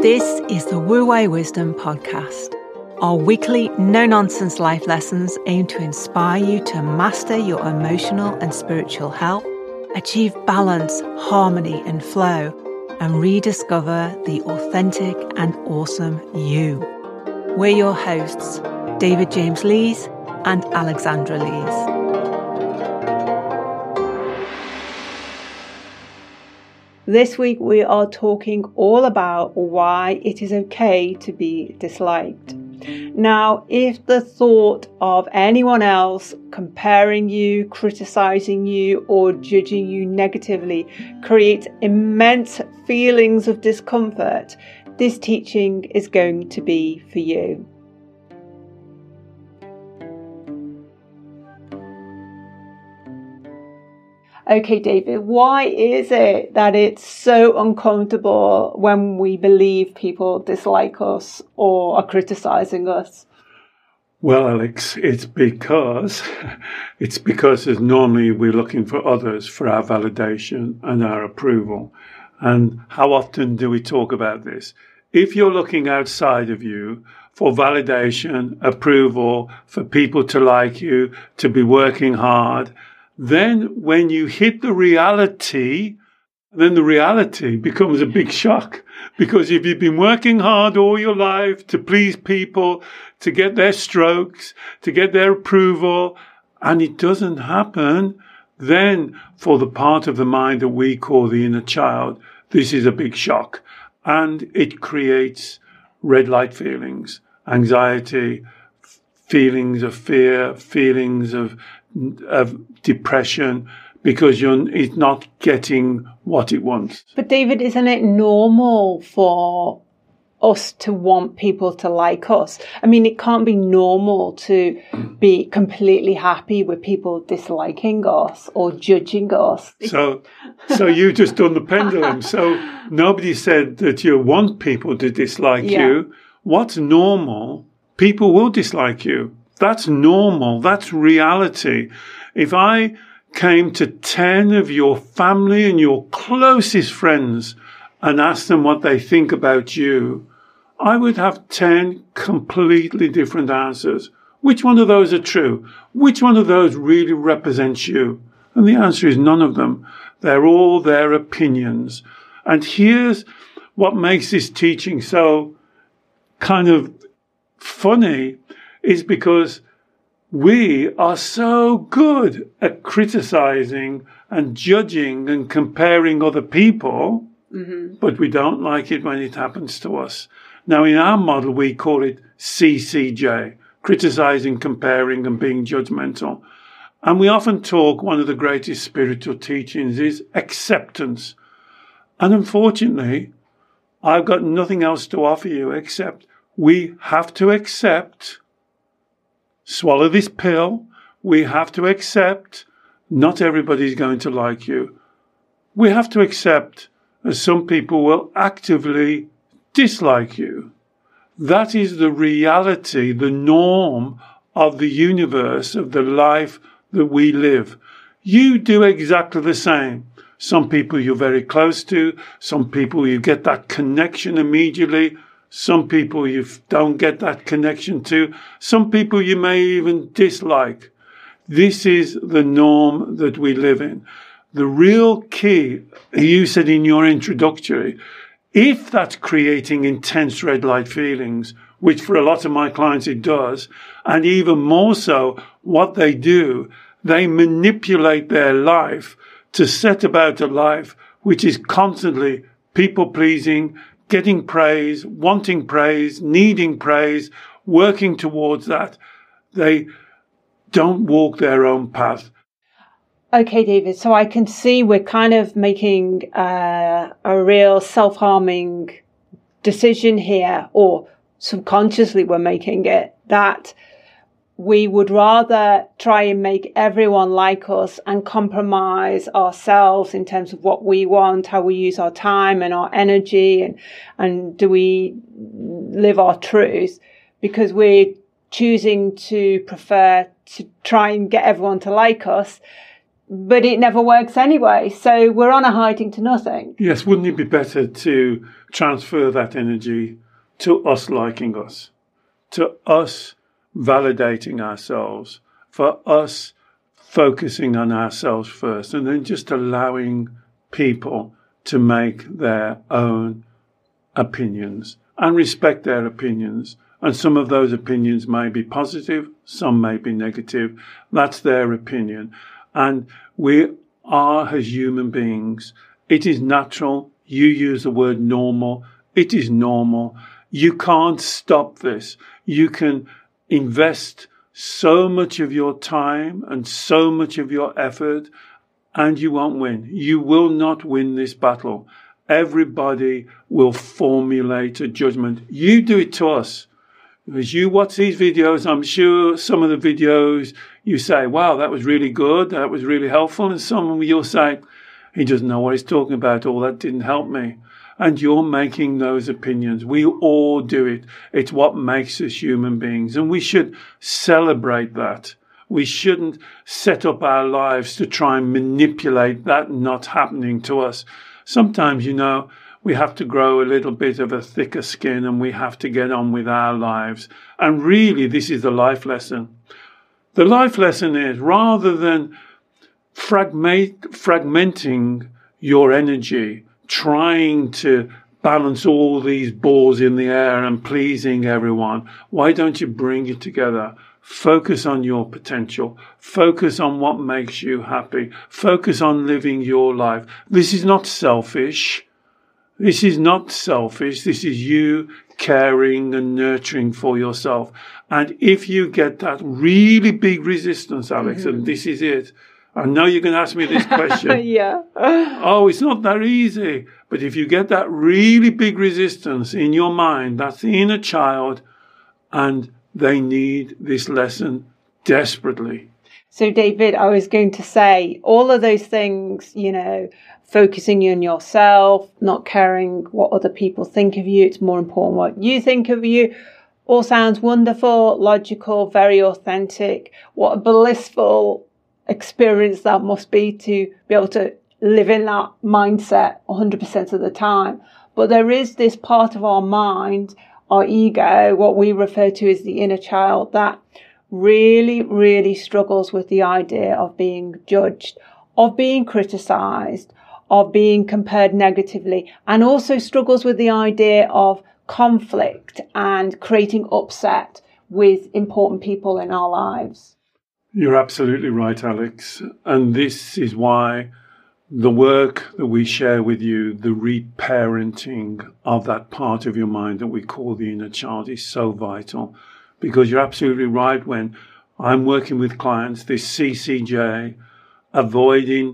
This is the Wu Wei Wisdom Podcast. Our weekly no-nonsense life lessons aim to inspire you to master your emotional and spiritual health, achieve balance, harmony and flow, and rediscover the authentic and awesome you. We're your hosts, David James Lees and Alexandra Lees. This week we are talking all about why it is okay to be disliked. Now, if the thought of anyone else comparing you, criticizing you, or judging you negatively creates immense feelings of discomfort, this teaching is going to be for you. Okay, David, why is it that it's so uncomfortable when we believe people dislike us or are criticizing us? Well, Alex, it's because as normally we're looking for others for our validation and our approval. And how often do we talk about this? If you're looking outside of you for validation, approval, for people to like you, to be working hard, then when you hit the reality, then the reality becomes a big shock. Because if you've been working hard all your life to please people, to get their strokes, to get their approval, and it doesn't happen, then for the part of the mind that we call the inner child, this is a big shock. And it creates red light feelings, anxiety, feelings of fear, feelings of depression, because it's not getting what it wants. But David, isn't it normal for us to want people to like us? I mean, it can't be normal to be completely happy with people disliking us or judging us. So you just done the pendulum. So nobody said that you want people to dislike you. What's normal? People will dislike you. That's normal. That's reality. If I came to 10 of your family and your closest friends and asked them what they think about you, I would have 10 completely different answers. Which one of those are true? Which one of those really represents you? And the answer is none of them. They're all their opinions. And here's what makes this teaching so kind of funny, is because we are so good at criticizing and judging and comparing other people, but we don't like it when it happens to us. Now, in our model, we call it CCJ, criticizing, comparing, and being judgmental. And we often talk, one of the greatest spiritual teachings is acceptance. And unfortunately, I've got nothing else to offer you except we have to accept. Swallow this pill. We have to accept not everybody's going to like you. We have to accept that some people will actively dislike you. That is the reality, the norm of the universe, of the life that we live. You do exactly the same. Some people you're very close to, some people you get that connection immediately. Some people you don't get that connection to. Some people you may even dislike. This is the norm that we live in. The real key, you said in your introductory, if that's creating intense red light feelings, which for a lot of my clients it does, and even more so, what they do, they manipulate their life to set about a life which is constantly people-pleasing, getting praise, wanting praise, needing praise, working towards that. They don't walk their own path. Okay, David, so I can see we're kind of making a real self-harming decision here, or subconsciously we're making it, that we would rather try and make everyone like us and compromise ourselves in terms of what we want, how we use our time and our energy, and do we live our truth, because we're choosing to prefer to try and get everyone to like us, but it never works anyway. So we're on a hiding to nothing. Yes, wouldn't it be better to transfer that energy to us liking us, to us validating ourselves, for us focusing on ourselves first, and then just allowing people to make their own opinions and respect their opinions. And some of those opinions may be positive, some may be negative. That's their opinion. And we are, as human beings, it is natural. You use the word normal. It is normal. You can't stop this. You can invest so much of your time and so much of your effort, and you won't win. You will not win this battle. Everybody will formulate a judgment. You do it to us. As you watch these videos, I'm sure some of the videos you say, wow, that was really good, that was really helpful. And some you'll say, he doesn't know what he's talking about, or that didn't help me. And you're making those opinions. We all do it. It's what makes us human beings. And we should celebrate that. We shouldn't set up our lives to try and manipulate that not happening to us. Sometimes, we have to grow a little bit of a thicker skin and we have to get on with our lives. And really, this is the life lesson. The life lesson is, rather than fragmenting your energy, trying to balance all these balls in the air and pleasing everyone, why don't you bring it together? Focus on your potential. Focus on what makes you happy. Focus on living your life. This is not selfish. This is not selfish. This is you caring and nurturing for yourself. And if you get that really big resistance, Alex, and this is it, I know you're going to ask me this question. Yeah. Oh, it's not that easy. But if you get that really big resistance in your mind, that's the inner child, and they need this lesson desperately. So, David, I was going to say all of those things, focusing on yourself, not caring what other people think of you. It's more important what you think of you. All sounds wonderful, logical, very authentic. What a blissful experience that must be to be able to live in that mindset 100% of the time. But there is this part of our mind, our ego, what we refer to as the inner child, that really, really struggles with the idea of being judged, of being criticized, of being compared negatively, and also struggles with the idea of conflict and creating upset with important people in our lives. You're absolutely right, Alex. And this is why the work that we share with you, the reparenting of that part of your mind that we call the inner child, is so vital. Because you're absolutely right, when I'm working with clients, this CCJ, avoiding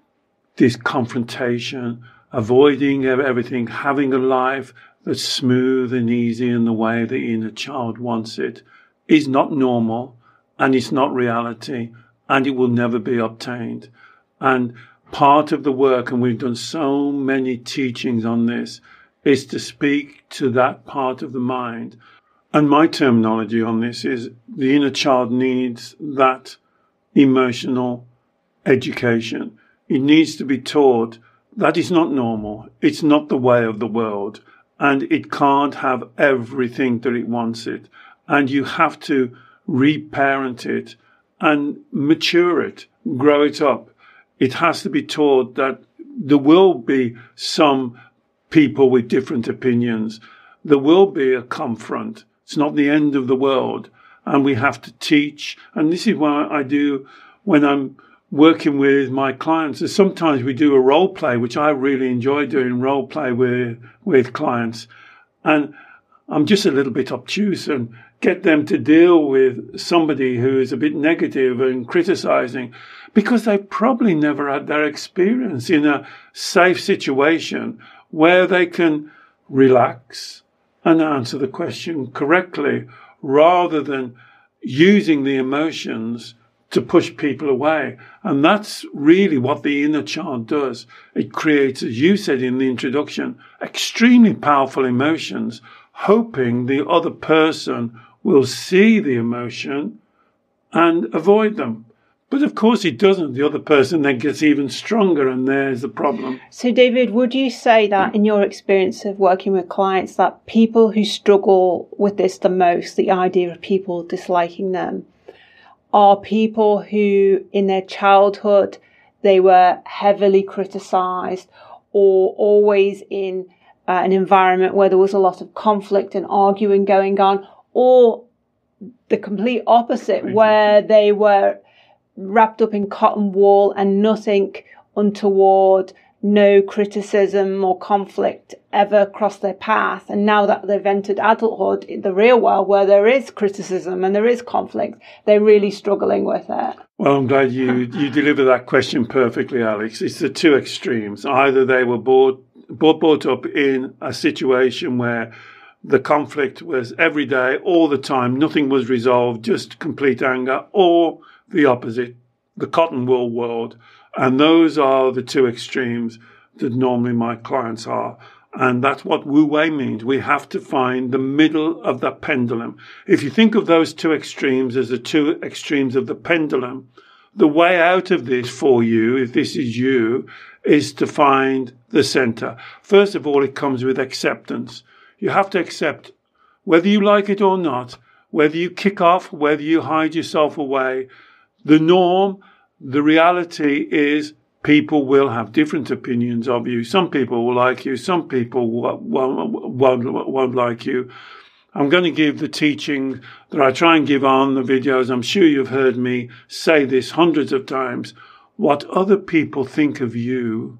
this confrontation, avoiding everything, having a life that's smooth and easy in the way the inner child wants it, is not normal, and it's not reality, and it will never be obtained. And part of the work, and we've done so many teachings on this, is to speak to that part of the mind. And my terminology on this is the inner child needs that emotional education. It needs to be taught that is not normal. It's not the way of the world. And it can't have everything that it wants it. And you have to reparent it and mature it, grow it up. It has to be taught that there will be some people with different opinions. There will be a confront. It's not the end of the world. And we have to teach. And this is what I do when I'm working with my clients. Is sometimes we do a role play, which I really enjoy doing, role play with clients. And I'm just a little bit obtuse and get them to deal with somebody who is a bit negative and criticizing, because they probably never had their experience in a safe situation where they can relax and answer the question correctly, rather than using the emotions to push people away. And that's really what the inner child does. It creates, as you said in the introduction, extremely powerful emotions, hoping the other person will see the emotion and avoid them. But of course it doesn't. The other person then gets even stronger, and there's the problem. So David, would you say that in your experience of working with clients, that people who struggle with this the most, the idea of people disliking them, are people who in their childhood they were heavily criticised, or always in an environment where there was a lot of conflict and arguing going on, or the complete opposite, where they were wrapped up in cotton wool and nothing untoward, no criticism or conflict ever crossed their path. And now that they've entered adulthood, in the real world, where there is criticism and there is conflict, they're really struggling with it. Well, I'm glad you delivered that question perfectly, Alex. It's the two extremes. Either they were brought up in a situation where the conflict was every day, all the time, nothing was resolved, just complete anger, or the opposite, the cotton wool world. And those are the two extremes that normally my clients are. And that's what Wu Wei means. We have to find the middle of the pendulum. If you think of those two extremes as the two extremes of the pendulum, the way out of this for you, if this is you, is to find the center. First of all, it comes with acceptance. You have to accept, whether you like it or not, whether you kick off, whether you hide yourself away, the norm, the reality is people will have different opinions of you. Some people will like you. Some people won't like you. I'm going to give the teaching that I try and give on the videos. I'm sure you've heard me say this hundreds of times. What other people think of you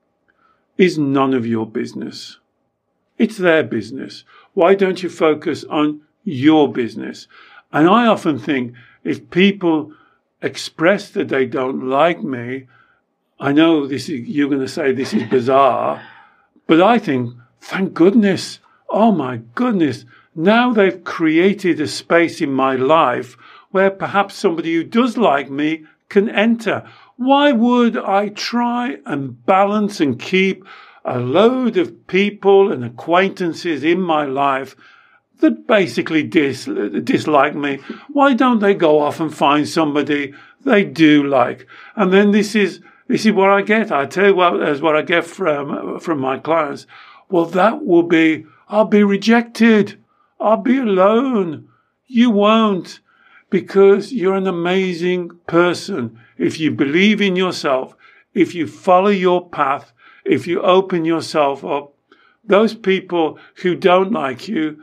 is none of your business. It's their business. Why don't you focus on your business? And I often think if people express that they don't like me, I know you're going to say this is bizarre, but I think, thank goodness, oh my goodness, now they've created a space in my life where perhaps somebody who does like me can enter. Why would I try and balance and keep a load of people and acquaintances in my life that basically dislike me? Why don't they go off and find somebody they do like? And then this is what I get. I tell you what I get from my clients. Well, that will be, I'll be rejected. I'll be alone. You won't, because you're an amazing person. If you believe in yourself, if you follow your path, if you open yourself up, those people who don't like you,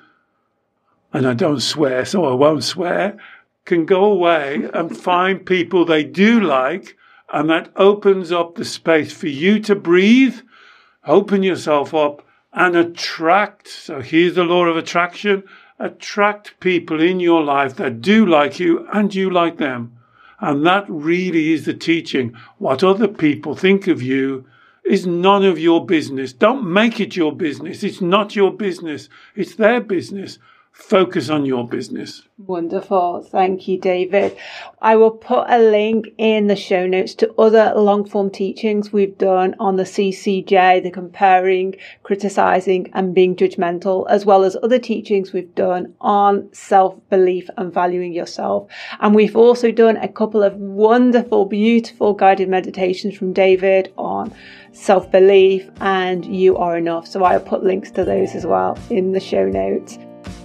and I don't swear, so I won't swear, can go away and find people they do like, and that opens up the space for you to breathe, open yourself up, and attract. So here's the law of attraction. Attract people in your life that do like you and you like them. And that really is the teaching. What other people think of you is none of your business. Don't make it your business. It's not your business. It's their business. Focus on your business. Wonderful. Thank you, David. I will put a link in the show notes to other long form teachings we've done on the CCJ, the comparing, criticizing and being judgmental, as well as other teachings we've done on self-belief and valuing yourself. And we've also done a couple of wonderful, beautiful guided meditations from David on self-belief and You Are Enough. So I'll put links to those as well in the show notes.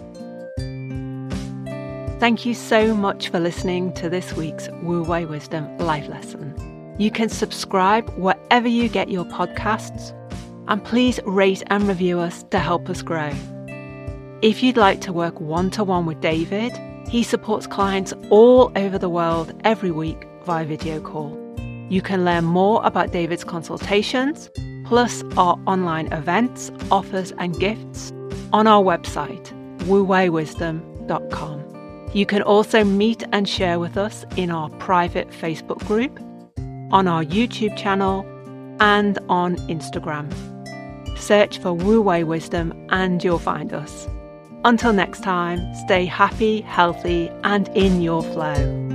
Thank you so much for listening to this week's Wu Wei Wisdom Life Lesson. You can subscribe wherever you get your podcasts, and please rate and review us to help us grow. If you'd like to work one-to-one with David, he supports clients all over the world every week via video call. You can learn more about David's consultations, plus our online events, offers and gifts on our website, wuweiwisdom.com. You can also meet and share with us in our private Facebook group, on our YouTube channel, and on Instagram. Search for Wu Wei Wisdom and you'll find us. Until next time, stay happy, healthy, and in your flow.